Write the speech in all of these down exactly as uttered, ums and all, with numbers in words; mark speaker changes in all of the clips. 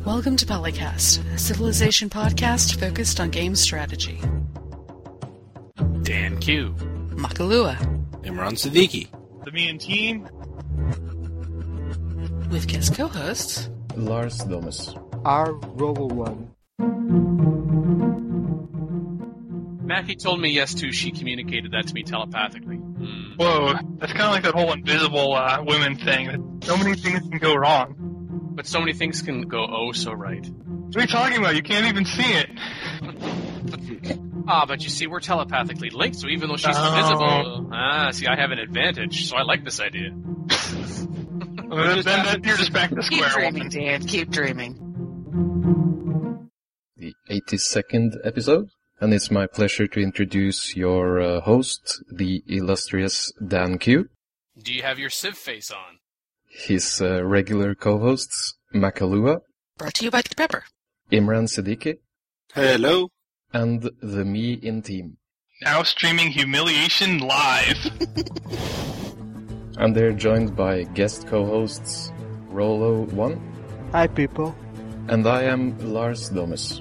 Speaker 1: Welcome to Polycast, a Civilization podcast focused on game strategy.
Speaker 2: Dan Q.
Speaker 1: Makalua.
Speaker 3: Imran Siddiqui.
Speaker 4: The Me and Team.
Speaker 1: With guest co-hosts
Speaker 5: Lars Domus.
Speaker 6: R. Robo One.
Speaker 2: Mackie told me yes too. She communicated that to me telepathically. Mm.
Speaker 4: Whoa, that's kind of like that whole invisible uh, women thing. That so many things can go wrong.
Speaker 2: But so many things can go oh so right.
Speaker 4: What are you talking about? You can't even see it.
Speaker 2: Ah, but you see, we're telepathically linked, so even though she's
Speaker 4: Oh.
Speaker 2: invisible... Ah, see, I have an advantage, so I like this idea.
Speaker 4: Well, then, then you're just back to
Speaker 7: Keep
Speaker 4: square
Speaker 7: dreaming,
Speaker 4: one.
Speaker 7: Dan. Keep dreaming.
Speaker 5: The eighty-second episode, and it's my pleasure to introduce your uh, host, the illustrious Dan Q.
Speaker 2: Do you have your Civ face on?
Speaker 5: His uh, regular co-hosts, Makalua,
Speaker 1: brought to you by the Pepper.
Speaker 5: Imran Siddiqui,
Speaker 3: Hello.
Speaker 5: and the Me in Team.
Speaker 4: Now streaming Humiliation live.
Speaker 5: And they're joined by guest co-hosts, Rolo One,
Speaker 6: Hi, people.
Speaker 5: and I am Lars Domus.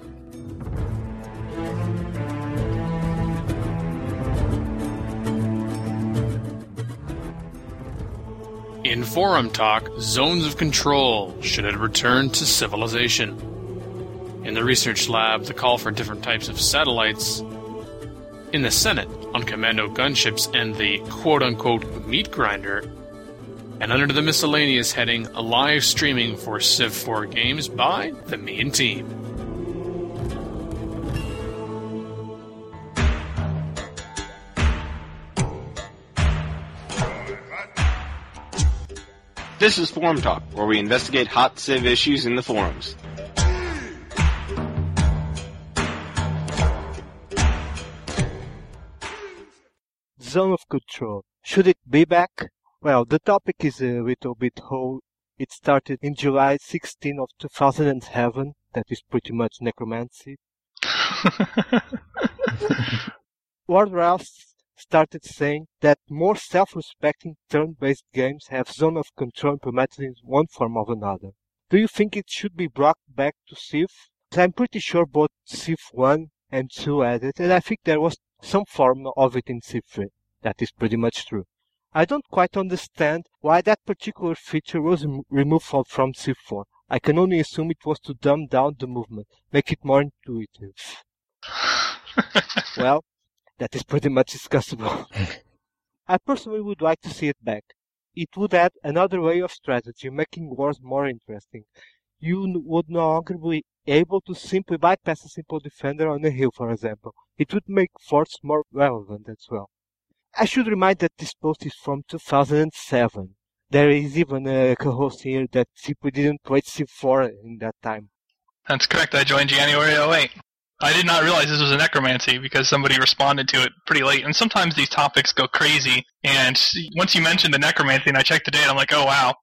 Speaker 2: In Forum Talk, Zones of Control, should it return to civilization? In the Research Lab, the call for different types of satellites. In the Senate, on commando gunships and the quote-unquote meat grinder. And under the miscellaneous heading, a live streaming for Civ four games by the Me and Team.
Speaker 3: This is Forum Talk, where we investigate hot Civ issues in the forums.
Speaker 6: Zone of Control. Should it be back? Well, the topic is a little bit how it started in July sixteenth of two thousand seven. That is pretty much necromancy. Warcraft started saying that more self-respecting turn-based games have zone of control implemented in one form or another. Do you think it should be brought back to Civ? I'm pretty sure both Civ one and two had it, and I think there was some form of it in Civ three. That is pretty much true. I don't quite understand why that particular feature was rem- removed from, from Civ four. I can only assume it was to dumb down the movement, make it more intuitive. Well, that is pretty much discussable. I personally would like to see it back. It would add another way of strategy, making wars more interesting. You n- would no longer be able to simply bypass a simple defender on a hill, for example. It would make forts more relevant as well. I should remind that this post is from two thousand seven. There is even a co-host here that simply didn't play Civ four in that time.
Speaker 4: That's correct. I joined January oh eight. I did not realize this was a necromancy because somebody responded to it pretty late. And sometimes these topics go crazy. And once you mentioned the necromancy and I checked the date, I'm like, oh, wow.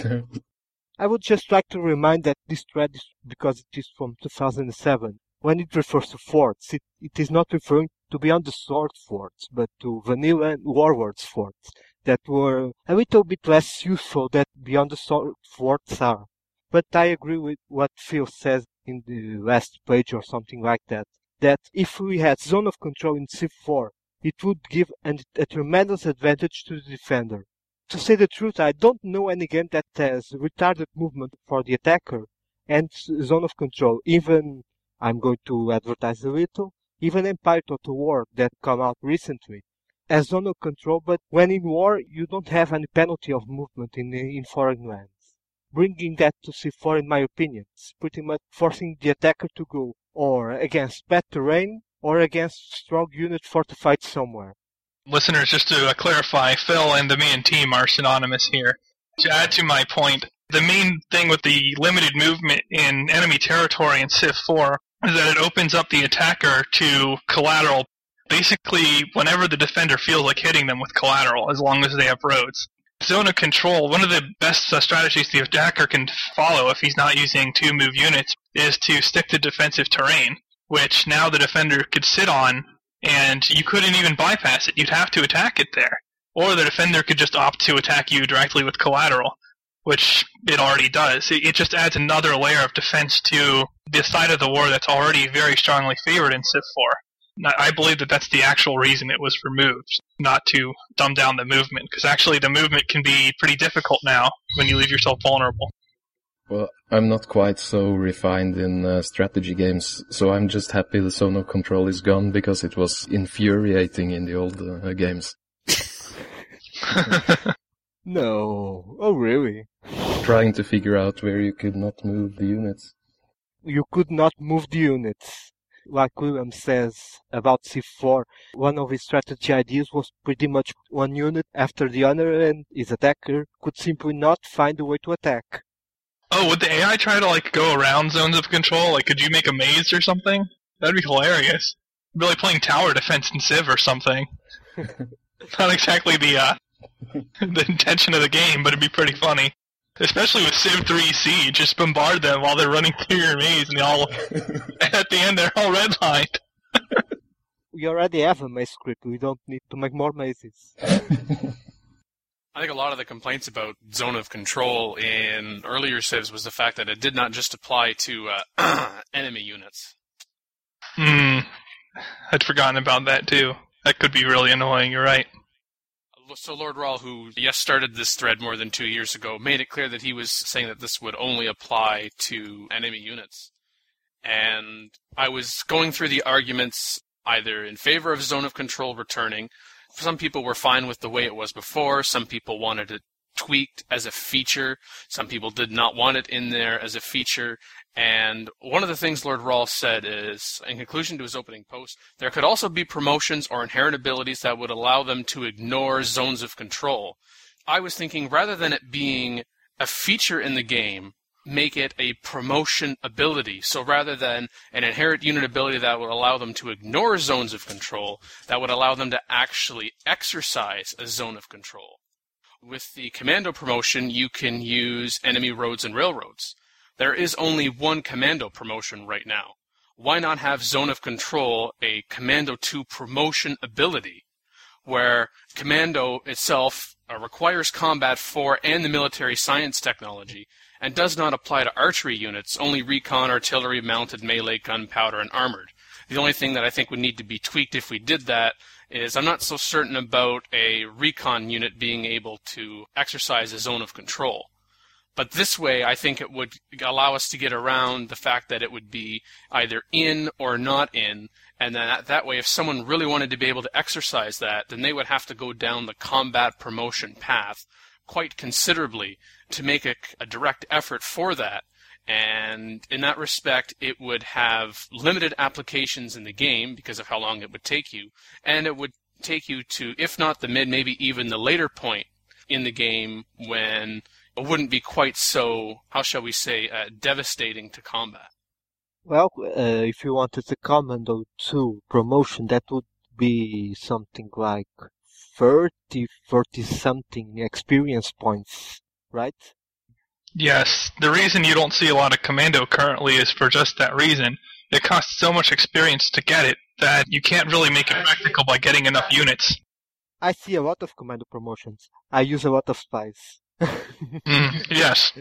Speaker 6: I would just like to remind that this thread is because it is from two thousand seven. When it refers to forts, it, it is not referring to Beyond the Sword forts, but to vanilla and Warlords forts that were a little bit less useful than Beyond the Sword forts are. But I agree with what Phil says in the last page or something like that, that if we had Zone of Control in Civ four, it would give an, a tremendous advantage to the defender. To say the truth, I don't know any game that has retarded movement for the attacker and Zone of Control. Even, I'm going to advertise a little, even Empire Total War that come out recently has Zone of Control, but when in war, you don't have any penalty of movement in, in foreign lands. Bringing that to Civ four, in my opinion, is pretty much forcing the attacker to go or against bad terrain or against strong unit fortified somewhere.
Speaker 4: Listeners, just to uh, clarify, Phil and the Me and Team are synonymous here. To add to my point, the main thing with the limited movement in enemy territory in Civ four is that it opens up the attacker to collateral. Basically, whenever the defender feels like hitting them with collateral, as long as they have roads. Zone of Control, one of the best uh, strategies the attacker can follow if he's not using two move units is to stick to defensive terrain, which now the defender could sit on, and you couldn't even bypass it. You'd have to attack it there. Or the defender could just opt to attack you directly with collateral. which it already does. It, it just adds another layer of defense to the side of the war that's already very strongly favored in Civ four. I believe that that's the actual reason it was removed, not to dumb down the movement, because actually the movement can be pretty difficult now when you leave yourself vulnerable.
Speaker 5: Well, I'm not quite so refined in uh, strategy games, so I'm just happy the zone of control is gone because it was infuriating in the old uh, games.
Speaker 6: No. Oh, really?
Speaker 5: Trying to figure out where you could not move the units.
Speaker 6: You could not move the units. Like William says about Civ four, one of his strategy ideas was pretty much one unit after the other, and his attacker could simply not find a way to attack.
Speaker 4: Oh, would the A I try to, like, go around zones of control? Like, could you make a maze or something? That'd be hilarious. It'd be like playing tower defense in Civ or something. Not exactly the, uh, the intention of the game, but it'd be pretty funny. Especially with Civ three Siege, just bombard them while they're running through your maze, and they all, at the end, they're all redlined.
Speaker 6: We already have a maze script, we don't need to make more mazes.
Speaker 2: I think a lot of the complaints about zone of control in earlier civs was the fact that it did not just apply to uh, enemy units.
Speaker 4: Hmm. I'd forgotten about that, too. That could be really annoying, you're right.
Speaker 2: So Lord Rawl, who, yes, started this thread more than two years ago, made it clear that he was saying that this would only apply to enemy units. And I was going through the arguments either in favor of zone of control returning. Some people were fine with the way it was before. Some people wanted it tweaked as a feature. Some people did not want it in there as a feature. And one of the things Lord Rawl said is, in conclusion to his opening post, there could also be promotions or inherent abilities that would allow them to ignore zones of control. I was thinking, rather than it being a feature in the game, make it a promotion ability. So rather than an inherent unit ability that would allow them to ignore zones of control, that would allow them to actually exercise a zone of control. With the commando promotion, you can use enemy roads and railroads. There is only one commando promotion right now. Why not have zone of control a commando two promotion ability, where commando itself uh, requires combat for and the military science technology, and does not apply to archery units, only recon, artillery, mounted, melee, gunpowder, and armored. The only thing that I think would need to be tweaked if we did that is I'm not so certain about a recon unit being able to exercise a zone of control. But this way, I think it would allow us to get around the fact that it would be either in or not in, and then that, that way, if someone really wanted to be able to exercise that, then they would have to go down the combat promotion path quite considerably to make a, a direct effort for that. And in that respect, it would have limited applications in the game because of how long it would take you, and it would take you to, if not the mid, maybe even the later point in the game when it wouldn't be quite so, how shall we say, uh, devastating to combat.
Speaker 6: Well, uh, if you wanted the Commando two promotion, that would be something like thirty, forty something experience points, right?
Speaker 4: Yes. The reason you don't see a lot of Commando currently is for just that reason. It costs so much experience to get it that you can't really make it practical by getting enough units.
Speaker 6: I see a lot of Commando promotions. I use a lot of spies.
Speaker 4: mm, yes.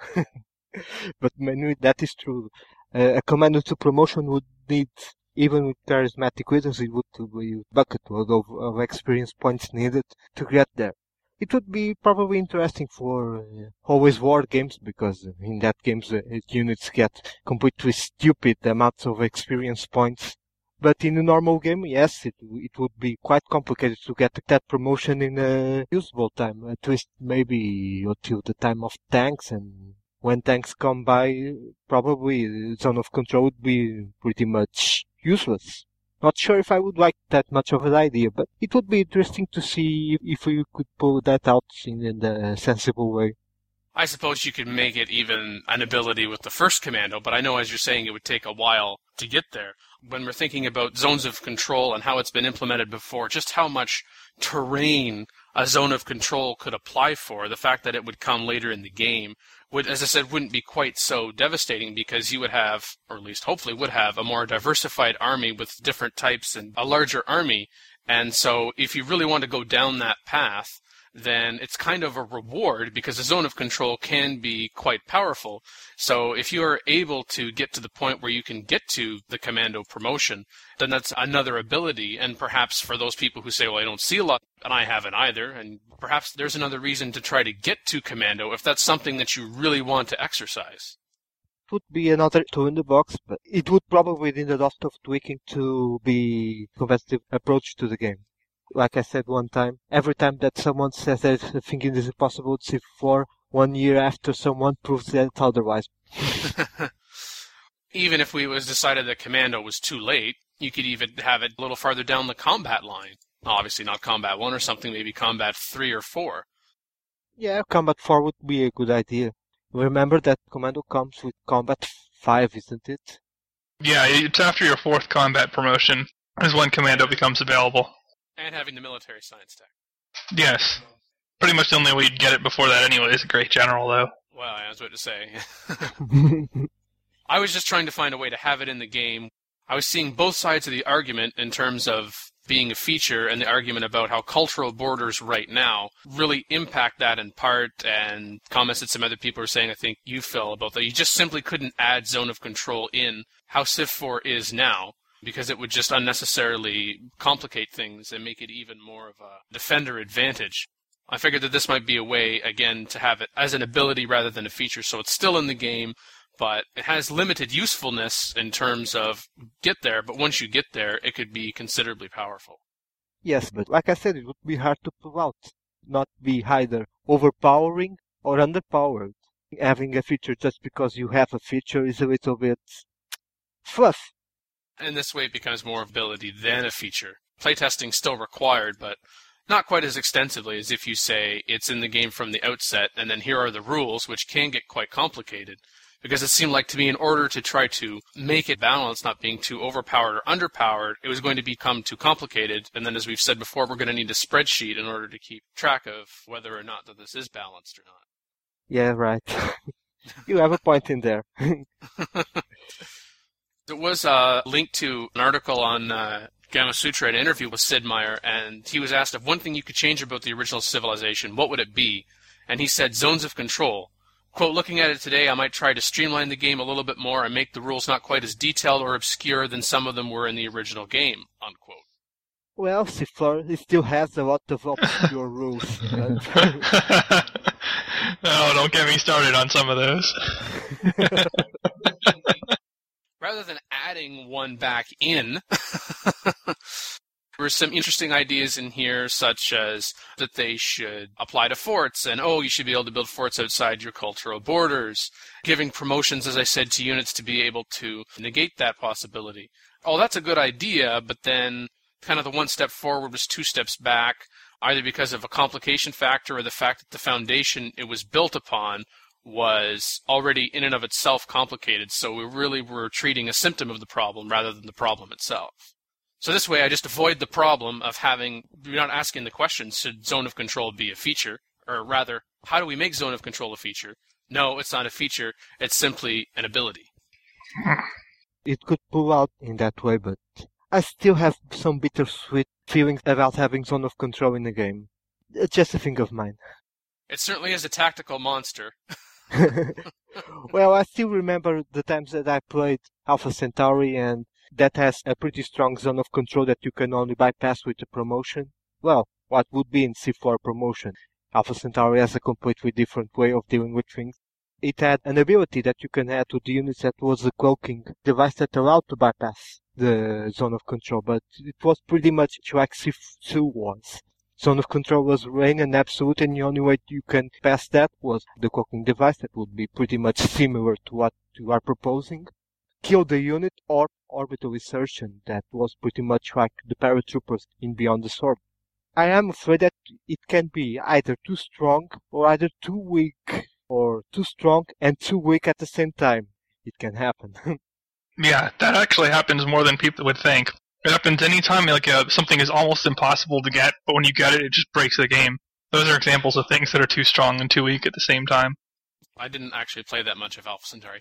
Speaker 6: But many, that is true. Uh, a Commando two promotion would need, even with charismatic wizards, it would be a bucket load of, of experience points needed to get there. It would be probably interesting for uh, always war games, because in that games uh, units get completely stupid amounts of experience points. But in a normal game, yes, it it would be quite complicated to get that promotion in a usable time. At least maybe until the time of tanks, and when tanks come by, probably zone of control would be pretty much useless. Not sure if I would like that much of an idea, but it would be interesting to see if we could pull that out in, in a sensible way.
Speaker 2: I suppose you could make it even an ability with the first commando, but I know, as you're saying, it would take a while to get there. When we're thinking about zones of control and how it's been implemented before, just how much terrain a zone of control could apply for, the fact that it would come later in the game would, as I said, wouldn't be quite so devastating, because you would have, or at least hopefully would have, a more diversified army with different types and a larger army. And so if you really want to go down that path, then it's kind of a reward because the zone of control can be quite powerful. So if you are able to get to the point where you can get to the commando promotion, then that's another ability. And perhaps for those people who say, well, I don't see a lot, and I haven't either, and perhaps there's another reason to try to get to commando if that's something that you really want to exercise.
Speaker 6: It would be another tool in the box, but it would probably need a lot of tweaking to be a competitive approach to the game. Like I said one time, every time that someone says that a thing is impossible with Civ four, one year after someone proves that otherwise.
Speaker 2: Even if we was decided that Commando was too late, you could even have it a little farther down the combat line. Obviously not Combat one or something, maybe Combat three or four.
Speaker 6: Yeah, Combat four would be a good idea. Remember that Commando comes with Combat five, isn't it?
Speaker 4: Yeah, it's after your fourth combat promotion is when Commando becomes available.
Speaker 2: And having the military science tech.
Speaker 4: Yes. Pretty much the only way you'd get it before that anyway is a Great General, though.
Speaker 2: Well, I was about to say. I was just trying to find a way to have it in the game. I was seeing both sides of the argument in terms of being a feature and the argument about how cultural borders right now really impact that in part, and comments that some other people are saying, I think you, Phil, about that. You just simply couldn't add zone of control in how Civ four is now, because it would just unnecessarily complicate things and make it even more of a defender advantage. I figured that this might be a way, again, to have it as an ability rather than a feature, so it's still in the game, but it has limited usefulness in terms of get there, but once you get there, it could be considerably powerful.
Speaker 6: Yes, but like I said, it would be hard to pull out, not be either overpowering or underpowered. Having a feature just because you have a feature is a little bit fluff.
Speaker 2: And this way it becomes more ability than a feature. Playtesting still required, but not quite as extensively as if you say it's in the game from the outset, and then here are the rules, which can get quite complicated. Because it seemed like to me, in order to try to make it balanced, not being too overpowered or underpowered, it was going to become too complicated. And then, as we've said before, we're going to need a spreadsheet in order to keep track of whether or not that this is balanced or not.
Speaker 6: Yeah, right. You have a point in there.
Speaker 2: There was a link to an article on uh, Gamasutra, an interview with Sid Meier, and he was asked if one thing you could change about the original Civilization, what would it be? And he said zones of control. Quote, looking at it today, I might try to streamline the game a little bit more and make the rules not quite as detailed or obscure than some of them were in the original game, unquote.
Speaker 6: Well, Civ four, it still has a lot of obscure rules.
Speaker 4: No, don't get me started on some of those.
Speaker 2: Rather than adding one back in, there were some interesting ideas in here, such as that they should apply to forts, and, oh, you should be able to build forts outside your cultural borders, giving promotions, as I said, to units to be able to negate that possibility. Oh, that's a good idea, but then kind of the one step forward was two steps back, either because of a complication factor or the fact that the foundation it was built upon was already in and of itself complicated, so we really were treating a symptom of the problem rather than the problem itself. So this way I just avoid the problem of having, you're not asking the question, should zone of control be a feature? Or rather, how do we make zone of control a feature? No, it's not a feature, it's simply an ability.
Speaker 6: It could pull out in that way, but I still have some bittersweet feelings about having zone of control in the game. It's just a thing of mine.
Speaker 2: It certainly is a tactical monster.
Speaker 6: Well, I still remember the times that I played Alpha Centauri, and that has a pretty strong zone of control that you can only bypass with a promotion. Well, what would be in Civ four promotion? Alpha Centauri has a completely different way of dealing with things. It had an ability that you can add to the units that was a cloaking device that allowed to bypass the zone of control, but it was pretty much like Civ two was. Zone of control was reign and absolute, and the only way you can pass that was the cloaking device that would be pretty much similar to what you are proposing. Kill the unit or orbital insertion that was pretty much like the paratroopers in Beyond the Sword. I am afraid that it can be either too strong or either too weak, or too strong and too weak at the same time. It can happen.
Speaker 4: Yeah, that actually happens more than people would think. It happens anytime like uh, something is almost impossible to get, but when you get it, it just breaks the game. Those are examples of things that are too strong and too weak at the same time.
Speaker 2: I didn't actually play that much of Alpha Centauri.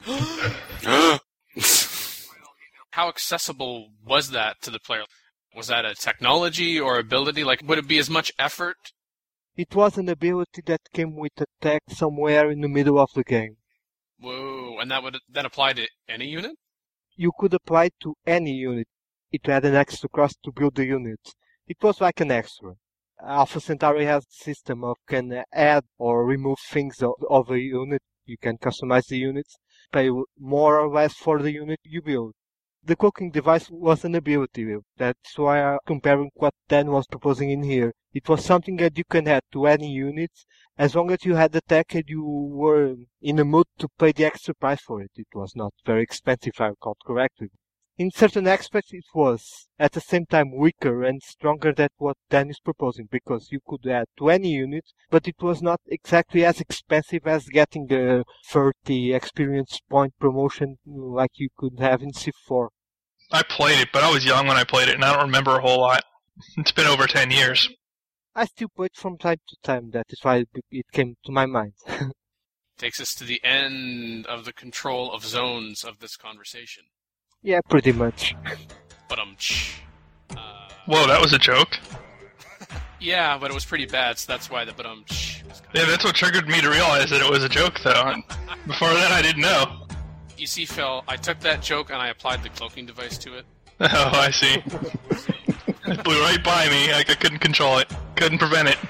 Speaker 2: How accessible was that to the player? Was that a technology or ability? Like, would it be as much effort
Speaker 6: It was an ability that came with a tech somewhere in the middle of the game.
Speaker 2: Whoa, and that would that apply to any unit?
Speaker 6: You could apply it to any unit. It had an extra cost to build the units. It was like an extra. Alpha Centauri has a system of can add or remove things of, of a unit. You can customize the units, pay more or less for the unit you build. The cloaking device was an ability. That's why I'm comparing what Dan was proposing in here. It was something that you can add to any units as long as you had the tech and you were in a mood to pay the extra price for it. It was not very expensive, if I recall correctly. In certain aspects, it was at the same time weaker and stronger than what Dan is proposing, because you could add to any unit, but it was not exactly as expensive as getting the thirty experience point promotion like you could have in Civ four.
Speaker 4: I played it, but I was young when I played it, and I don't remember a whole lot. It's been over ten years.
Speaker 6: I still play it from time to time. That is why it came to my mind.
Speaker 2: Takes us to the end of the control of zones of this conversation.
Speaker 6: Yeah, pretty much.
Speaker 2: But um, uh,
Speaker 4: Whoa, that was a joke?
Speaker 2: Yeah, but it was pretty bad, so that's why the but um.
Speaker 4: Yeah, that's what triggered me to realize that it was a joke, though. Before that, I didn't know.
Speaker 2: You see, Phil, I took that joke and I applied the cloaking device to it.
Speaker 4: Oh, I see. It blew right by me. I, I couldn't control it. Couldn't prevent it.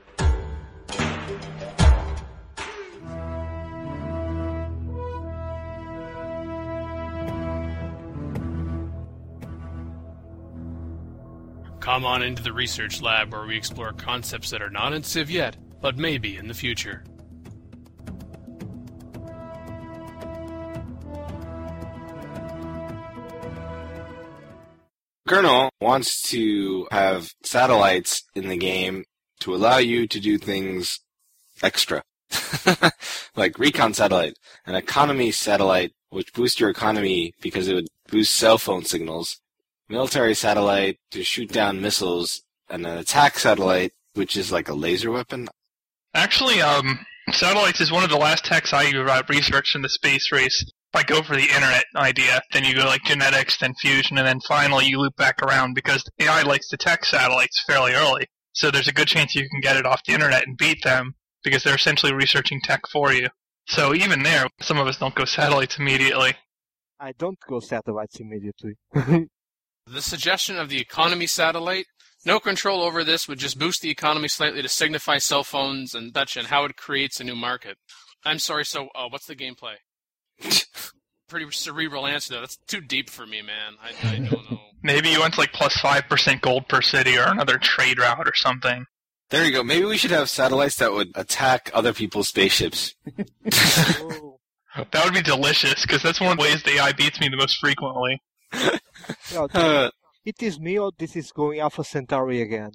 Speaker 2: Come on into the research lab where we explore concepts that are not in Civ yet, but may be in the future.
Speaker 3: Colonel wants to have satellites in the game to allow you to do things extra. Like recon satellite, an economy satellite, which boosts your economy because it would boost cell phone signals. Military satellite to shoot down missiles, and an attack satellite, which is like a laser weapon.
Speaker 4: Actually, um, satellites is one of the last techs I uh, researched in the space race. If I go for the internet idea, then you go like genetics, then fusion, and then finally you loop back around because A I likes to tech satellites fairly early. So there's a good chance you can get it off the internet and beat them because they're essentially researching tech for you. So even there, some of us don't go satellites immediately.
Speaker 6: I don't go satellites immediately.
Speaker 2: The suggestion of the economy satellite, no control over this would just boost the economy slightly to signify cell phones and such and how it creates a new market. I'm sorry, so uh, what's the gameplay? Pretty cerebral answer there. That's too deep for me, man. I, I don't know.
Speaker 4: Maybe you want like plus five percent gold per city or another trade route or something.
Speaker 3: There you go. Maybe we should have satellites that would attack other people's spaceships.
Speaker 6: Oh.
Speaker 4: That would be delicious, because that's one of the ways the A I beats me the most frequently.
Speaker 6: Yeah,
Speaker 3: Uh,
Speaker 6: it is me or this is going Alpha Centauri again.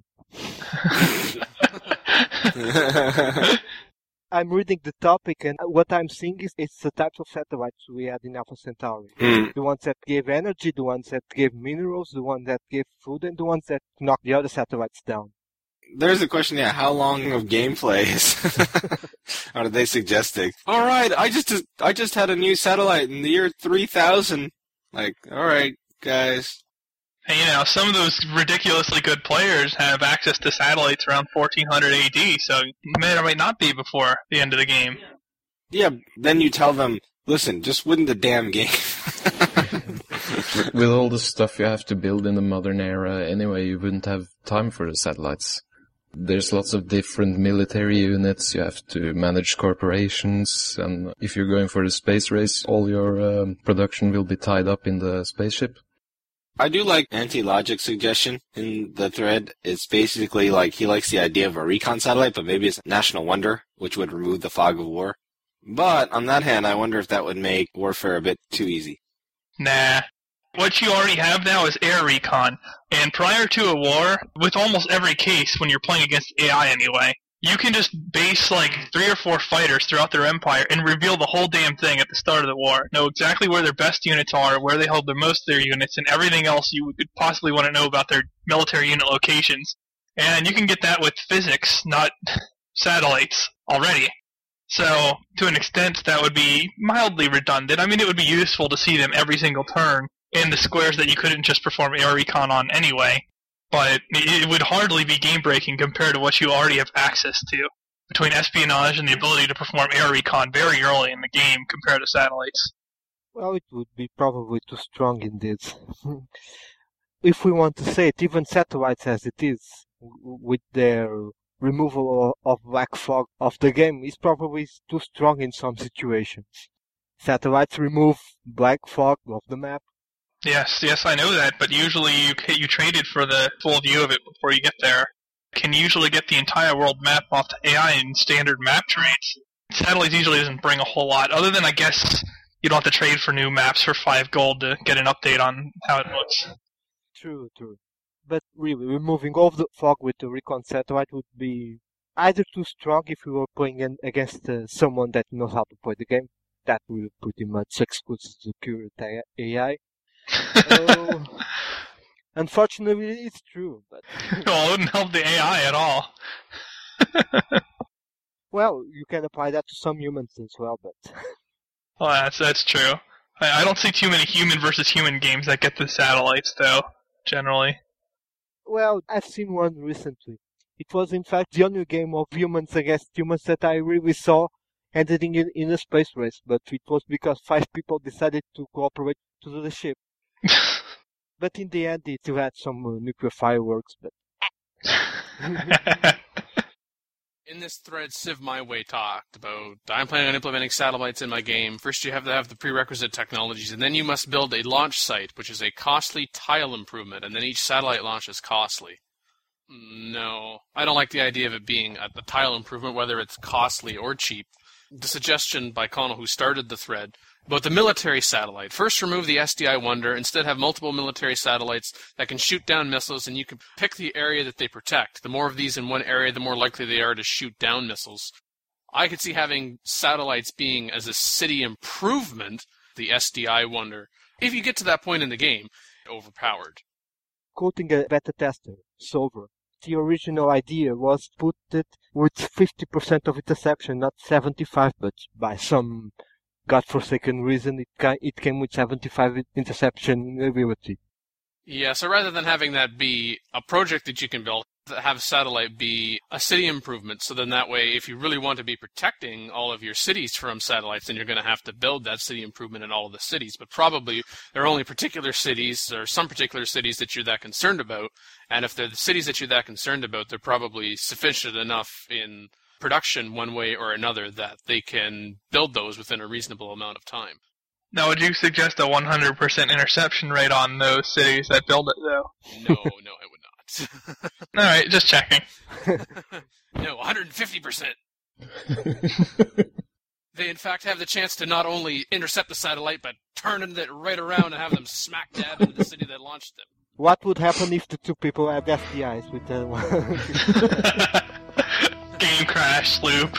Speaker 6: I'm reading the topic and what I'm seeing is it's the types of satellites we had in Alpha Centauri.
Speaker 3: Mm.
Speaker 6: The ones that gave energy, the ones that gave minerals, the ones that gave food, and the ones that knocked the other satellites down.
Speaker 3: There's a question, yeah, how long of gameplay is are they suggesting? All right, I just I just had a new satellite in the year three thousand. Like, all right, guys.
Speaker 4: And, you know, some of those ridiculously good players have access to satellites around fourteen hundred A D, so it may or may not be before the end of the game.
Speaker 3: Yeah, then you tell them, listen, just win the damn game.
Speaker 5: With all the stuff you have to build in the modern era, anyway, you wouldn't have time for the satellites. There's lots of different military units, you have to manage corporations, and if you're going for the space race, all your um, production will be tied up in the spaceship.
Speaker 3: I do like Anti-Logic's suggestion in the thread. It's basically like he likes the idea of a recon satellite, but maybe it's a national wonder, which would remove the fog of war. But on that hand, I wonder if that would make warfare a bit too easy.
Speaker 4: Nah. What you already have now is air recon, and prior to a war, with almost every case when you're playing against A I anyway, you can just base like three or four fighters throughout their empire and reveal the whole damn thing at the start of the war. Know exactly where their best units are, where they hold the most of their units, and everything else you could possibly want to know about their military unit locations. And you can get that with physics, not satellites, already. So, to an extent, that would be mildly redundant. I mean, it would be useful to see them every single turn in the squares that you couldn't just perform air recon on anyway. but it would hardly be game-breaking compared to what you already have access to. Between espionage and the ability to perform air recon very early in the game compared to satellites.
Speaker 6: Well, it would be probably too strong indeed. If we want to say it, even satellites as it is, with their removal of black fog of the game, is probably too strong in some situations. Satellites remove black fog of the map.
Speaker 4: Yes, yes, I know that, but usually you you traded for the full view of it before you get there. Can usually get the entire world map off the A I in standard map trades. Satellites usually doesn't bring a whole lot, other than I guess you don't have to trade for new maps for five gold to get an update on how it looks.
Speaker 6: True, true. But really, removing all the fog with the recon satellite would be either too strong if you were playing in, against uh, someone that knows how to play the game. That will pretty much exclude the current A I. uh, unfortunately, it's true. But
Speaker 4: well, it wouldn't help the A I at all.
Speaker 6: Well, you can apply that to some humans as well, but...
Speaker 4: Well, that's, that's true. I, I don't see too many human versus human games that get the satellites, though, generally.
Speaker 6: Well, I've seen one recently. It was, in fact, the only game of humans against humans that I really saw ending in, in a space race, but it was because five people decided to cooperate to do the ship. But in the end, it had some uh, nuclear fireworks, but...
Speaker 2: In this thread, Civ My Way talked about, I'm planning on implementing satellites in my game. First you have to have the prerequisite technologies, and then you must build a launch site, which is a costly tile improvement, and then each satellite launch is costly. No, I don't like the idea of it being a, a tile improvement, whether it's costly or cheap. The suggestion by Connell, who started the thread, about the military satellite. First remove the S D I Wonder, instead have multiple military satellites that can shoot down missiles, and you can pick the area that they protect. The more of these in one area, the more likely they are to shoot down missiles. I could see having satellites being, as a city improvement, the S D I Wonder. If you get to that point in the game, overpowered.
Speaker 6: Quoting a beta tester, Solver, the original idea was to put it with fifty percent of interception, not seventy-five, but by some godforsaken reason, it, ca- it came with seventy-five interception ability.
Speaker 2: Yeah, so rather than having that be a project that you can build, have satellite be a city improvement, so then that way, if you really want to be protecting all of your cities from satellites, then you're going to have to build that city improvement in all of the cities. But probably there are only particular cities, or some particular cities that you're that concerned about, and if they're the cities that you're that concerned about, they're probably sufficient enough in production one way or another that they can build those within a reasonable amount of time.
Speaker 4: Now, would you suggest a one hundred percent interception rate on those cities that build it, though?
Speaker 2: No, no, I would not.
Speaker 4: All right, just checking.
Speaker 2: No, one hundred fifty percent. They, in fact, have the chance to not only intercept the satellite, but turn it right around and have them smack dab into the city that launched them.
Speaker 6: What would happen if the two people had S D Is with the one?
Speaker 4: Game crash, sloop.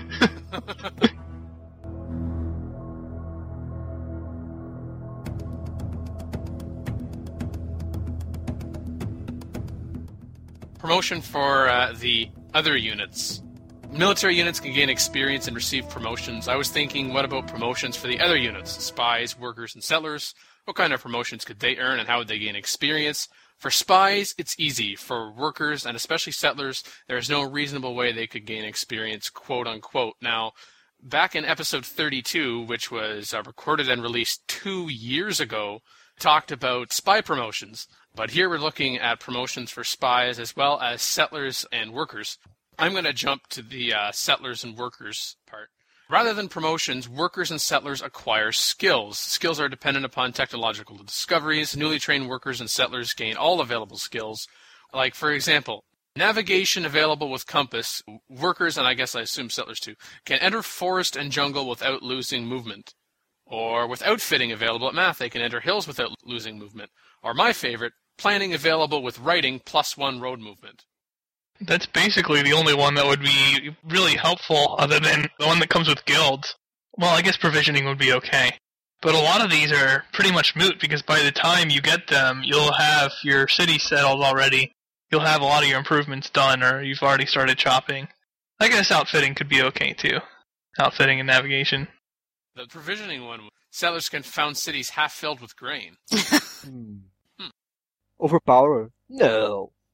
Speaker 2: Promotion for uh, the other units. Military units can gain experience and receive promotions. I was thinking, what about promotions for the other units? Spies, workers, and settlers. What kind of promotions could they earn and how would they gain experience? For spies, it's easy. For workers, and especially settlers, there is no reasonable way they could gain experience, quote-unquote. Now, back in episode thirty-two, which was uh, recorded and released two years ago, talked about spy promotions. But here we're looking at promotions for spies as well as settlers and workers. I'm going to jump to the uh, settlers and workers part. Rather than promotions, workers and settlers acquire skills. Skills are dependent upon technological discoveries. Newly trained workers and settlers gain all available skills. Like, for example, navigation available with compass. Workers, and I guess I assume settlers too, can enter forest and jungle without losing movement. Or with outfitting available at math, they can enter hills without losing movement. Or my favorite, planning available with writing plus one road movement.
Speaker 4: That's basically the only one that would be really helpful other than the one that comes with guilds. Well, I guess provisioning would be okay. But a lot of these are pretty much moot because by the time you get them, you'll have your city settled already. You'll have a lot of your improvements done or you've already started chopping. I guess outfitting could be okay too. Outfitting and navigation.
Speaker 2: The provisioning one, settlers can found cities half filled with grain.
Speaker 6: hmm. Hmm. Overpower? No.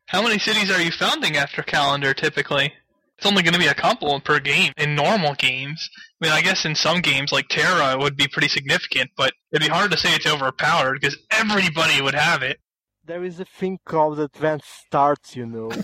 Speaker 4: How many cities are you founding after Calendar, typically? It's only going to be a couple per game in normal games. I mean, I guess in some games like Terra it would be pretty significant, but it'd be hard to say it's overpowered because everybody would have it.
Speaker 6: There is a thing called advanced starts, you know.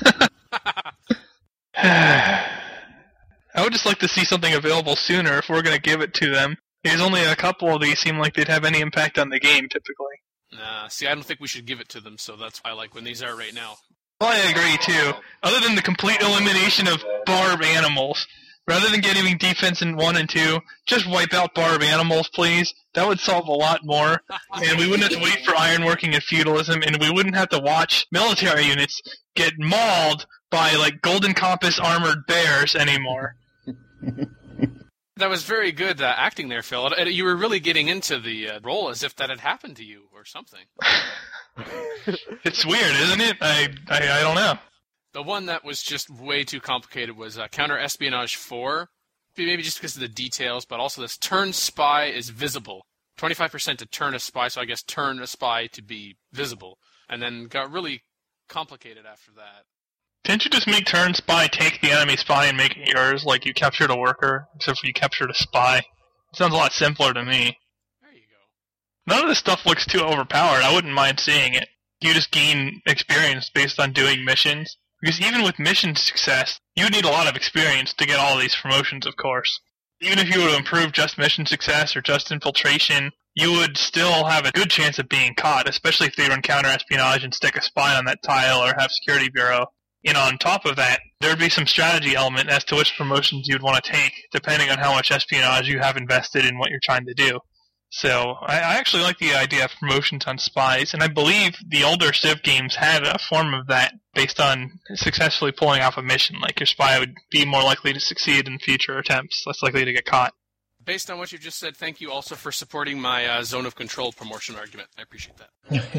Speaker 4: I would just like to see something available sooner if we're going to give it to them. Because only a couple of these seem like they'd have any impact on the game, typically.
Speaker 2: Nah, see, I don't think we should give it to them, so that's why I like when these are right now.
Speaker 4: Well, I agree, too. Other than the complete elimination of barb animals, rather than getting defense in one and two, just wipe out barb animals, please. That would solve a lot more. And we wouldn't have to wait for ironworking and feudalism, and we wouldn't have to watch military units get mauled by, like, Golden Compass armored bears anymore.
Speaker 2: That was very good uh, acting there, Phil. You were really getting into the uh, role as if that had happened to you or something.
Speaker 4: It's weird, isn't it? I, I I don't know.
Speaker 2: The one that was just way too complicated was uh, Counter Espionage four. Maybe just because of the details, but also this turn spy is visible. twenty-five percent to turn a spy, so I guess turn a spy to be visible. And then got really complicated after that.
Speaker 4: Didn't you just make turn spy take the enemy spy and make it yours, like you captured a worker, except for you captured a spy? It sounds a lot simpler to me.
Speaker 2: There you go.
Speaker 4: None of this stuff looks too overpowered. I wouldn't mind seeing it. You just gain experience based on doing missions. Because even with mission success, you would need a lot of experience to get all these promotions, of course. Even if you were to improve just mission success or just infiltration, you would still have a good chance of being caught, especially if they run counter-espionage and stick a spy on that tile or have security bureau. And on top of that, there would be some strategy element as to which promotions you'd want to take, depending on how much espionage you have invested in what you're trying to do. So, I, I actually like the idea of promotions on spies, and I believe the older Civ games had a form of that based on successfully pulling off a mission. Like, your spy would be more likely to succeed in future attempts, less likely to get caught.
Speaker 2: Based on what you just said, thank you also for supporting my uh, zone of control promotion argument. I appreciate that.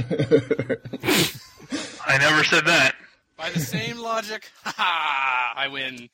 Speaker 4: I never said that.
Speaker 2: By the same logic, ha-ha, I win.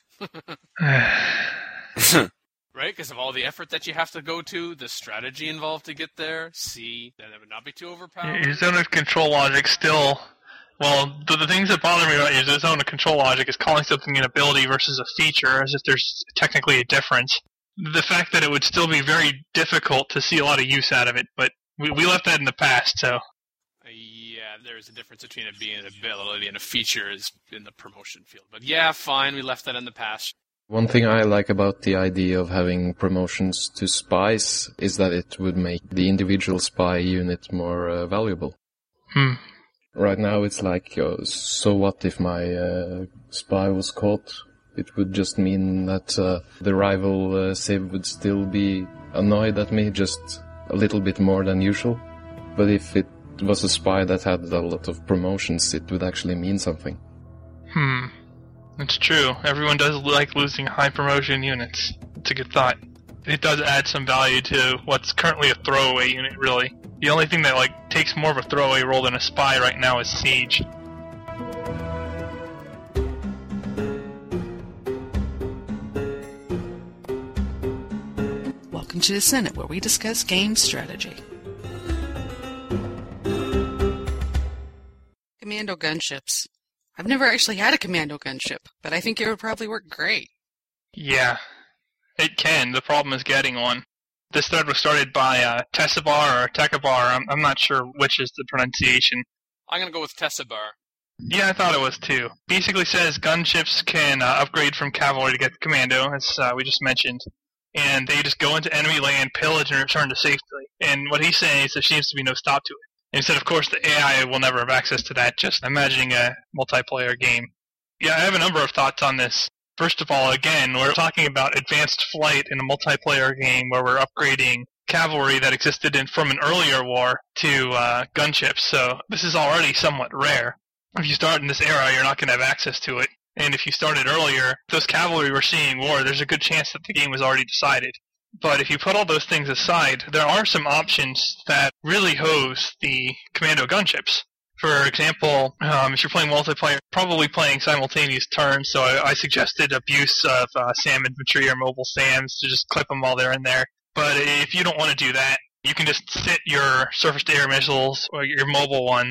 Speaker 2: Right? Because of all the effort that you have to go to, the strategy involved to get there, C, then it would not be too overpowered.
Speaker 4: Your zone of control logic still... Well, the, the things that bother me about your zone of control logic is calling something an ability versus a feature, as if there's technically a difference. The fact that it would still be very difficult to see a lot of use out of it, but we, we left that in the past, so...
Speaker 2: Yeah, there's a difference between it being an ability and a feature is in the promotion field. But yeah, fine, we left that in the past.
Speaker 5: One thing I like about the idea of having promotions to spies is that it would make the individual spy unit more uh, valuable.
Speaker 4: Hmm.
Speaker 5: Right now it's like, uh, so what if my uh, spy was caught? It would just mean that uh, the rival uh, Civ would still be annoyed at me, just a little bit more than usual. But if it was a spy that had a lot of promotions, it would actually mean something.
Speaker 4: Hmm. It's true. Everyone does like losing high promotion units. It's a good thought. It does add some value to what's currently a throwaway unit, really. The only thing that like takes more of a throwaway role than a spy right now is Siege.
Speaker 1: Welcome to the Senate, where we discuss game strategy. Commando gunships. I've never actually had a commando gunship, but I think it would probably work great.
Speaker 4: Yeah, it can. The problem is getting one. This thread was started by uh, Tessabar or Tekabar. I'm, I'm not sure which is the pronunciation.
Speaker 2: I'm going to go with Tessabar.
Speaker 4: Yeah, I thought it was too. Basically says gunships can uh, upgrade from cavalry to get the commando, as uh, we just mentioned. And they just go into enemy land, pillage, and return to safety. And what he's saying is there seems to be no stop to it. And he said, of course, the A I will never have access to that, just imagining a multiplayer game. Yeah, I have a number of thoughts on this. First of all, again, we're talking about advanced flight in a multiplayer game where we're upgrading cavalry that existed in from an earlier war to uh, gunships, so this is already somewhat rare. If you start in this era, you're not going to have access to it. And if you started earlier, those cavalry were seeing war, there's a good chance that the game was already decided. But if you put all those things aside, there are some options that really hose the commando gunships. For example, um, if you're playing multiplayer, probably playing simultaneous turns, so I, I suggested abuse of uh, SAM infantry or mobile SAMs to just clip them while they're in there. But if you don't want to do that, you can just sit your surface-to-air missiles, or your mobile ones,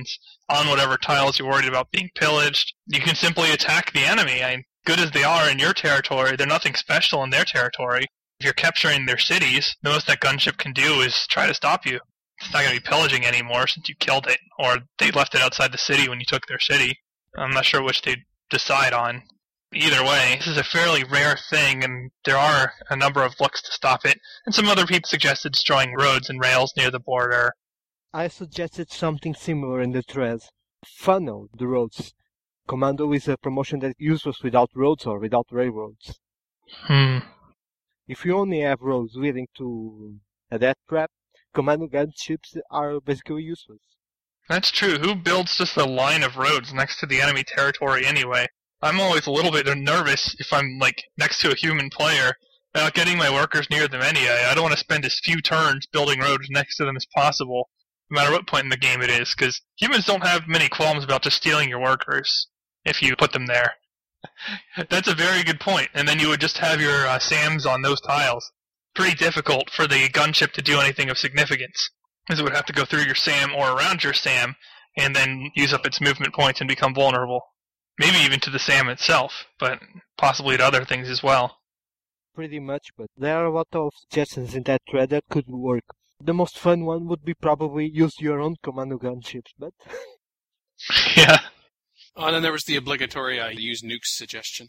Speaker 4: on whatever tiles you're worried about being pillaged. You can simply attack the enemy. I mean, good as they are in your territory, they're nothing special in their territory. If you're capturing their cities, the most that gunship can do is try to stop you. It's not going to be pillaging anymore since you killed it, or they left it outside the city when you took their city. I'm not sure which they'd decide on. Either way, this is a fairly rare thing, and there are a number of looks to stop it. And some other people suggested destroying roads and rails near the border.
Speaker 6: I suggested something similar in the thread. Funnel the roads. Commando is a promotion that uses without roads or without railroads.
Speaker 4: Hmm.
Speaker 6: If you only have roads leading to a death trap, Commando gunships are basically useless.
Speaker 4: That's true. Who builds just a line of roads next to the enemy territory anyway? I'm always a little bit nervous if I'm, like, next to a human player, about getting my workers near them anyway. I don't want to spend as few turns building roads next to them as possible, no matter what point in the game it is, because humans don't have many qualms about just stealing your workers if you put them there. That's a very good point, and then you would just have your uh, SAMs on those tiles. Pretty difficult for the gunship to do anything of significance, because it would have to go through your SAM or around your SAM, and then use up its movement points and become vulnerable. Maybe even to the SAM itself, but possibly to other things as well.
Speaker 6: Pretty much, but there are a lot of suggestions in that thread that could work. The most fun one would be probably use your own Commando gunships, but...
Speaker 4: Yeah.
Speaker 2: Oh, and then there was the obligatory uh, use nukes suggestion.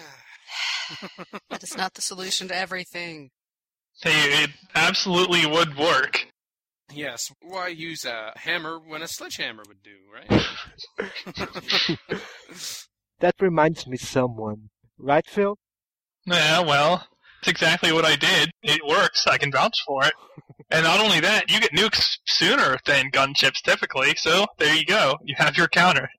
Speaker 1: That is not the solution to everything.
Speaker 4: Hey, it absolutely would work.
Speaker 2: Yes, why use a hammer when a sledgehammer would do, right?
Speaker 6: That reminds me someone. Right, Phil?
Speaker 4: Yeah, well, it's exactly what I did. It works. I can vouch for it. And not only that, you get nukes sooner than gunships typically, so there you go. You have your counter.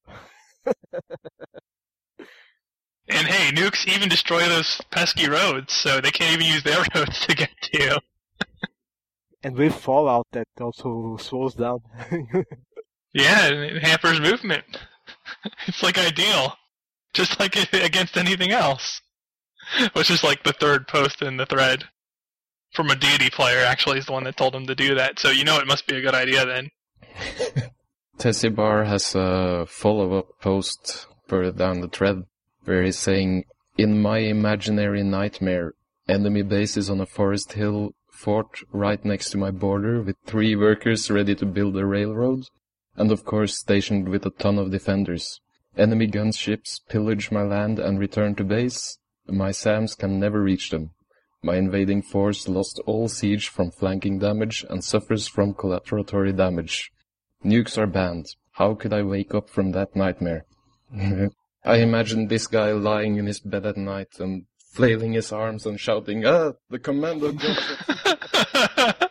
Speaker 4: And hey, nukes even destroy those pesky roads, so they can't even use their roads to get to you.
Speaker 6: And with Fallout, that also slows down.
Speaker 4: Yeah, it hampers movement. It's like ideal. Just like against anything else. Which is like the third post in the thread. From a deity player, actually, is the one that told him to do that. So you know it must be a good idea then.
Speaker 5: Tessibar has a follow-up post further down the thread where he's saying, in my imaginary nightmare, enemy base is on a forest hill fort right next to my border with three workers ready to build a railroad, and of course stationed with a ton of defenders. Enemy gunships pillage my land and return to base. My SAMs can never reach them. My invading force lost all siege from flanking damage and suffers from collateratory damage. Nukes are banned. How could I wake up from that nightmare? I imagine this guy lying in his bed at night and flailing his arms and shouting, ah, the commando gunship.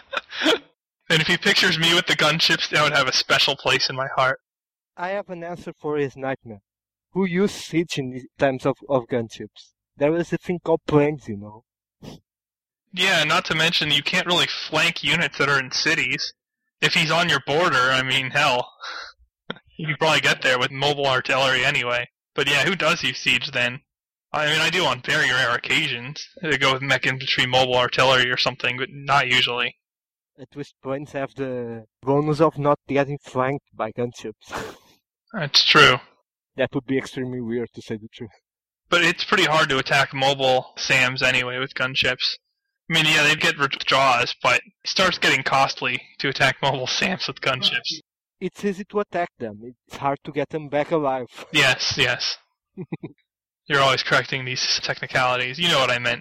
Speaker 4: And if he pictures me with the gunships, that would have a special place in my heart.
Speaker 6: I have an answer for his nightmare. Who used siege in times of, of gunships? There was a thing called planes, you know.
Speaker 4: Yeah, not to mention you can't really flank units that are in cities. If he's on your border, I mean, hell. You could probably get there with mobile artillery anyway. But yeah, who does use siege then? I mean, I do on very rare occasions. They go with mech infantry, mobile artillery or something, but not usually.
Speaker 6: At least planes have the bonus of not getting flanked by gunships.
Speaker 4: That's true.
Speaker 6: That would be extremely weird, to say the truth.
Speaker 4: But it's pretty hard to attack mobile SAMs anyway with gunships. I mean, yeah, they'd get withdraws, but it starts getting costly to attack mobile SAMs with gunships.
Speaker 6: It's easy to attack them. It's hard to get them back alive.
Speaker 4: Yes, yes. You're always correcting these technicalities. You know what I meant.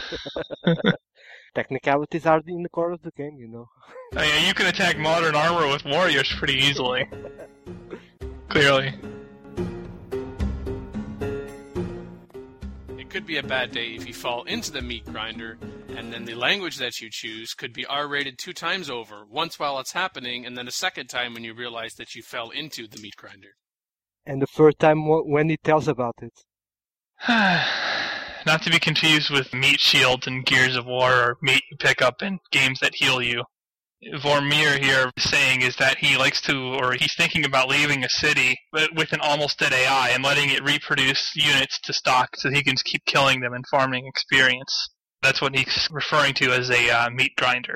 Speaker 6: Technicalities are in the core of the game, you know.
Speaker 4: I mean, you can attack modern armor with warriors pretty easily. Clearly.
Speaker 2: It could be a bad day if you fall into the meat grinder, and then the language that you choose could be R-rated two times over, once while it's happening, and then a second time when you realize that you fell into the meat grinder.
Speaker 6: And the third time when he tells about it.
Speaker 4: Not to be confused with meat shields in Gears of War or meat you pick up in games that heal you. Vormir here saying is that he likes to, or he's thinking about leaving a city with an almost dead A I and letting it reproduce units to stock so he can keep killing them and farming experience. That's what he's referring to as a uh, meat grinder.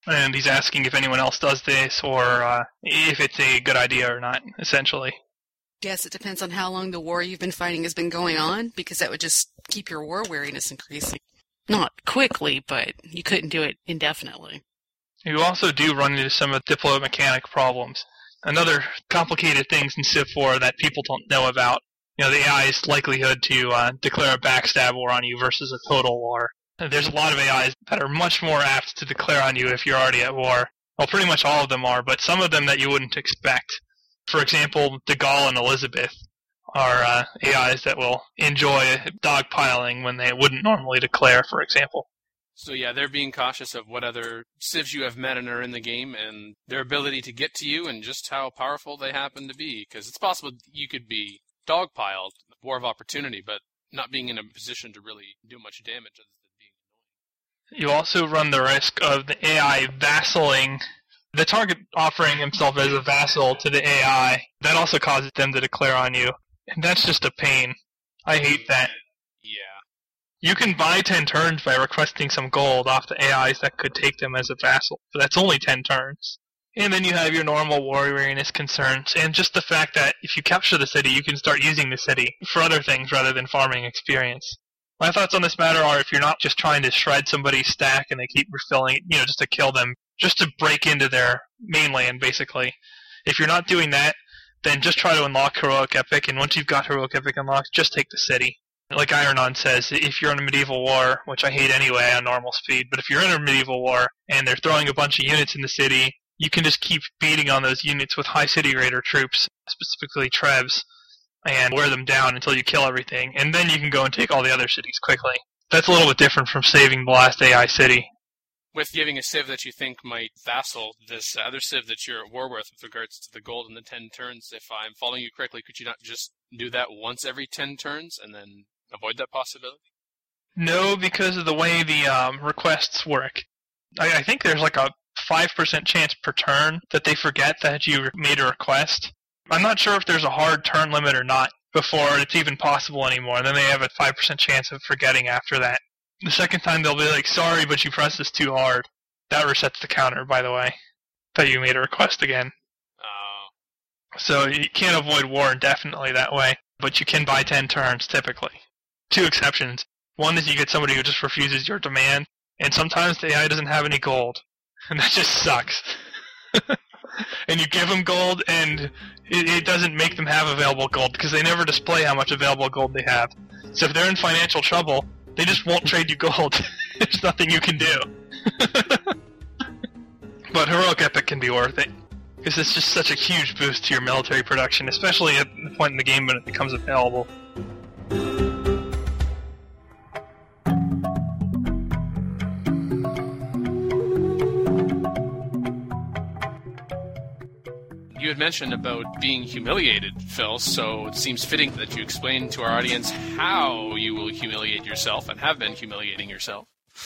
Speaker 4: and he's asking if anyone else does this or uh, if it's a good idea or not, essentially.
Speaker 1: Guess it depends on how long the war you've been fighting has been going on, because that would just keep your war weariness increasing. Not quickly, but you couldn't do it indefinitely.
Speaker 4: You also do run into some of the diplo-mechanic problems. Another complicated things in Civ four that people don't know about, you know, the A I's likelihood to uh, declare a backstab war on you versus a total war. There's a lot of A Is that are much more apt to declare on you if you're already at war. Well, pretty much all of them are, but some of them that you wouldn't expect. For example, De Gaulle and Elizabeth are uh, A Is that will enjoy dogpiling when they wouldn't normally declare, for example.
Speaker 2: So yeah, they're being cautious of what other civs you have met and are in the game, and their ability to get to you, and just how powerful they happen to be. Because it's possible you could be dogpiled, war of opportunity, but not being in a position to really do much damage other than being annoying.
Speaker 4: You also run the risk of the A I vassailing, the target offering himself as a vassal to the A I. That also causes them to declare on you, and that's just a pain. I hate that.
Speaker 2: Yeah.
Speaker 4: You can buy ten turns by requesting some gold off the A Is that could take them as a vassal, but that's only ten turns. And then you have your normal war weariness concerns, and just the fact that if you capture the city, you can start using the city for other things rather than farming experience. My thoughts on this matter are if you're not just trying to shred somebody's stack and they keep refilling it, you know, just to kill them, just to break into their mainland, basically. If you're not doing that, then just try to unlock Heroic Epic, and once you've got Heroic Epic unlocked, just take the city. Like Ironon says, if you're in a medieval war, which I hate anyway on normal speed, but if you're in a medieval war and they're throwing a bunch of units in the city, you can just keep beating on those units with high city raider troops, specifically Trebs, and wear them down until you kill everything, and then you can go and take all the other cities quickly. That's a little bit different from saving the last A I city.
Speaker 2: With giving a civ that you think might vassal this other civ that you're at war with with regards to the gold and the ten turns, if I'm following you correctly, could you not just do that once every ten turns and then avoid that possibility?
Speaker 4: No, because of the way the um, requests work. I, I think there's like a five percent chance per turn that they forget that you made a request. I'm not sure if there's a hard turn limit or not before it's even possible anymore. Then they have a five percent chance of forgetting after that. The second time they'll be like, sorry, but you pressed this too hard. That resets the counter, by the way, that you made a request again.
Speaker 2: Oh.
Speaker 4: So you can't avoid war indefinitely that way, but you can buy ten turns, typically. Two exceptions. One is you get somebody who just refuses your demand, and sometimes the A I doesn't have any gold. And that just sucks. And you give them gold, and it, it doesn't make them have available gold, because they never display how much available gold they have. So if they're in financial trouble, they just won't trade you gold. There's nothing you can do. But Heroic Epic can be worth it, because it's just such a huge boost to your military production, especially at the point in the game when it becomes available.
Speaker 2: You had mentioned about being humiliated, Phil, so it seems fitting that you explain to our audience how you will humiliate yourself and have been humiliating yourself.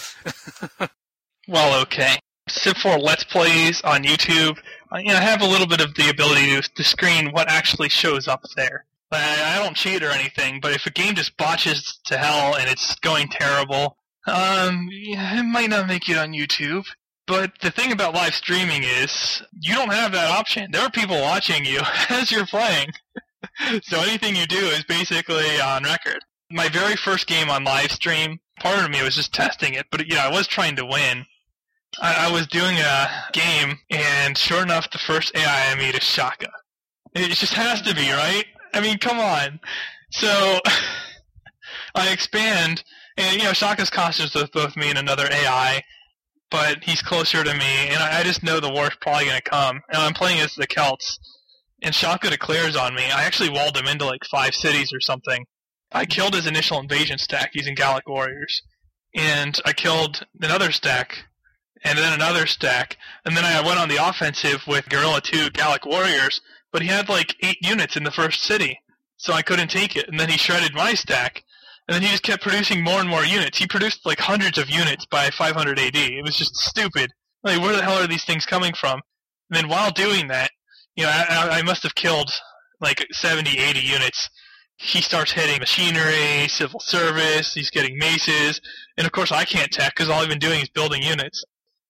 Speaker 4: Well, okay. Civ four Let's Plays on YouTube, you know, I have a little bit of the ability to, to screen what actually shows up there. I, I don't cheat or anything, but if a game just botches to hell and it's going terrible, um, yeah, it might not make it on YouTube. But the thing about live streaming is, you don't have that option. There are people watching you as you're playing. So anything you do is basically on record. My very first game on live stream, part of me was just testing it, but yeah, I was trying to win. I, I was doing a game, and sure enough, the first A I I meet is Shaka. It just has to be, right? I mean, come on. So, I expand, and, you know, Shaka's conscious with both me and another A I, but he's closer to me, and I, I just know the war's probably going to come. And I'm playing as the Celts, and Shaka declares on me. I actually walled him into like five cities or something. I killed his initial invasion stack using Gallic Warriors, and I killed another stack, and then another stack, and then I went on the offensive with Guerrilla two Gallic Warriors, but he had like eight units in the first city, so I couldn't take it, and then he shredded my stack, and then he just kept producing more and more units. He produced like hundreds of units by five hundred A D. It was just stupid. Like, where the hell are these things coming from? And then while doing that, you know, I, I must have killed like seventy, eighty units. He starts hitting machinery, civil service, he's getting maces, and of course I can't tech because all I've been doing is building units.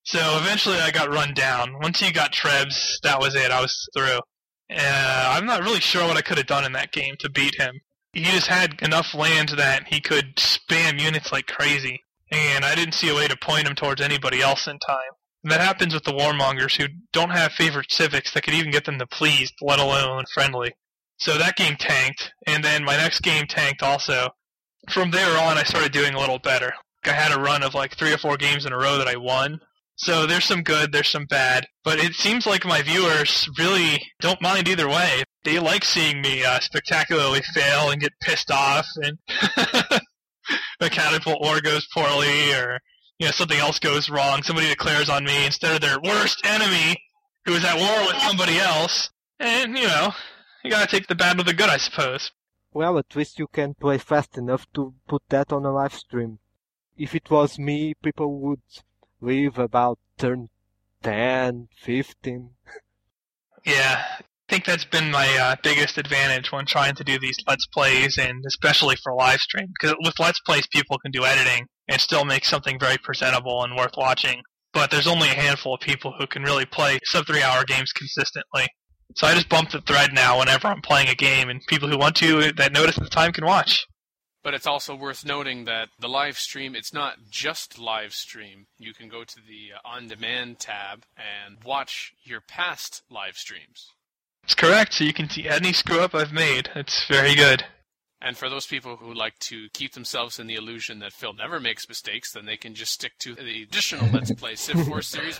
Speaker 4: So eventually I got run down. Once you got Trebs, that was it. I was through. Uh, I'm not really sure what I could have done in that game to beat him. He just had enough land that he could spam units like crazy, and I didn't see a way to point him towards anybody else in time. And that happens with the warmongers who don't have favorite civics that could even get them to pleased, let alone friendly. So that game tanked, and then my next game tanked also. From there on, I started doing a little better. I had a run of like three or four games in a row that I won. So there's some good, there's some bad. But it seems like my viewers really don't mind either way. They like seeing me uh, spectacularly fail and get pissed off, and a catapult war goes poorly, or you know something else goes wrong. Somebody declares on me instead of their worst enemy, who is at war with somebody else. And, you know, you gotta take the bad with the good, I suppose.
Speaker 6: Well, at least you can play fast enough to put that on a live stream. If it was me, people would leave about turn ten, fifteen.
Speaker 4: Yeah, I think that's been my uh, biggest advantage when trying to do these Let's Plays, and especially for live stream. Because with Let's Plays, people can do editing and still make something very presentable and worth watching. But there's only a handful of people who can really play sub-three hour games consistently. So I just bump the thread now whenever I'm playing a game, and people who want to, that notice at the time, can watch.
Speaker 2: But it's also worth noting that the live stream, it's not just live stream. You can go to the uh, on-demand tab and watch your past live streams.
Speaker 4: That's correct, so you can see any screw-up I've made. It's very good.
Speaker 2: And for those people who like to keep themselves in the illusion that Phil never makes mistakes, then they can just stick to the additional Let's Play Civ four series.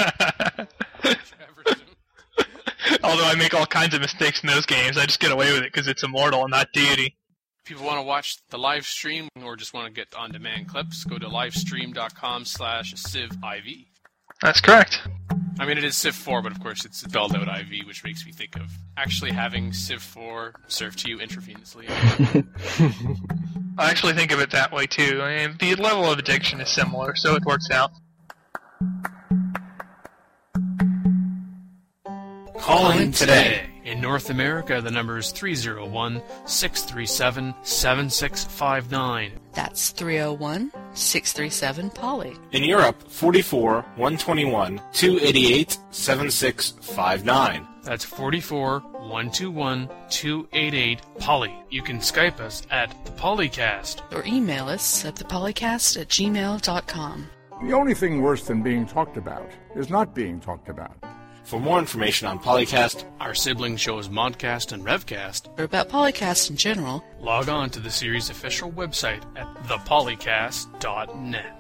Speaker 4: Although I make all kinds of mistakes in those games, I just get away with it because it's immortal and not deity.
Speaker 2: If people want to watch the live stream or just want to get on-demand clips, go to livestream.com slash civiv.
Speaker 4: That's correct.
Speaker 2: I mean, it is Civ four, but of course it's spelled out I V, which makes me think of actually having Civ four served to you intravenously.
Speaker 4: I actually think of it that way, too. I mean, the level of addiction is similar, so it works out.
Speaker 2: Calling today. In North America, the number is three oh one, six three seven, seven six five nine.
Speaker 1: That's three oh one, six three seven, Polly.
Speaker 3: In Europe, forty-four, one twenty-one, two eighty-eight, seven six five nine.
Speaker 2: That's forty-four, one twenty-one, two eighty-eight, Polly. You can Skype us at the Polycast.
Speaker 1: Or email us at thepolycast at gmail dot com.
Speaker 7: The only thing worse than being talked about is not being talked about.
Speaker 3: For more information on Polycast,
Speaker 2: our sibling shows Modcast and Revcast,
Speaker 1: or about Polycast in general,
Speaker 2: log on to the series' official website at the polycast dot net.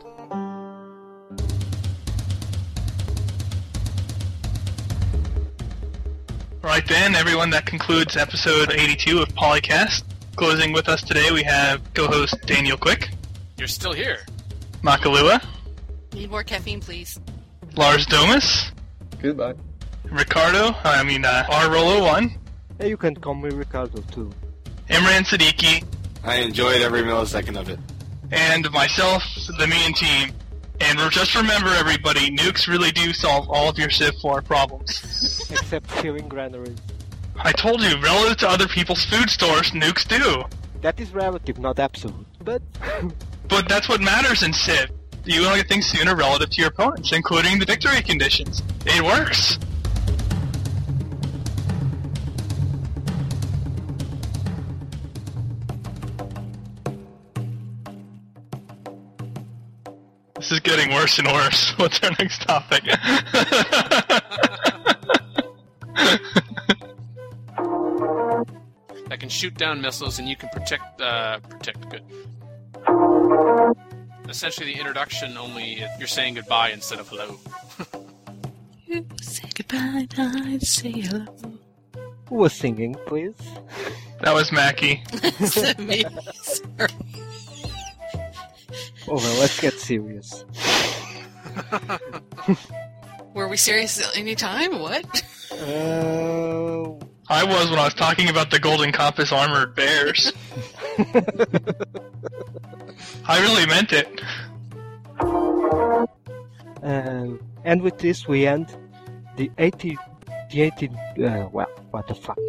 Speaker 4: Right then, everyone, that concludes episode eighty-two of Polycast. Closing with us today, we have co-host Daniel Quick.
Speaker 2: You're still here.
Speaker 4: Makalua.
Speaker 1: Need more caffeine, please.
Speaker 4: Lars Domus.
Speaker 5: Goodbye.
Speaker 4: Ricardo, I mean, uh, R Rolo one.
Speaker 6: Hey, you can call me Ricardo, too.
Speaker 4: Imran Siddiqui.
Speaker 3: I enjoyed every millisecond of it.
Speaker 4: And myself, the main team. And just remember, everybody, nukes really do solve all of your Civ four problems.
Speaker 6: Except killing granaries.
Speaker 4: I told you, relative to other people's food stores, nukes do.
Speaker 6: That is relative, not absolute. But...
Speaker 4: but that's what matters in Civ. You want to get things sooner relative to your opponents, including the victory conditions. It works. This is getting worse and worse. What's our next topic?
Speaker 2: That can shoot down missiles, and you can protect, uh, protect, good. Essentially the introduction, only if you're saying goodbye instead of hello.
Speaker 1: You say goodbye, I say hello.
Speaker 6: Who was singing, please?
Speaker 4: That was Mackie.
Speaker 1: It's me. Sorry.
Speaker 6: Oh, well, let's get serious.
Speaker 1: Were we serious at any time? What?
Speaker 6: Uh...
Speaker 4: I was when I was talking about the Golden Compass armored bears. I really meant it.
Speaker 6: Uh, and with this, we end the eighty... The eighty... Uh, well, what the fuck?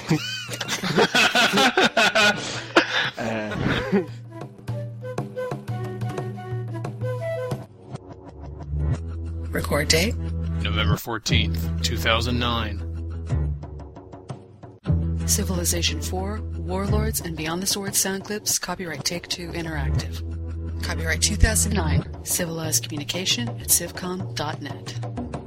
Speaker 6: uh...
Speaker 8: Recording
Speaker 1: Record date
Speaker 2: November fourteenth, two thousand nine.
Speaker 1: Civilization four, Warlords and Beyond the Sword sound clips, copyright Take-Two Interactive. Copyright two thousand nine, Civilized Communication at civcom dot net.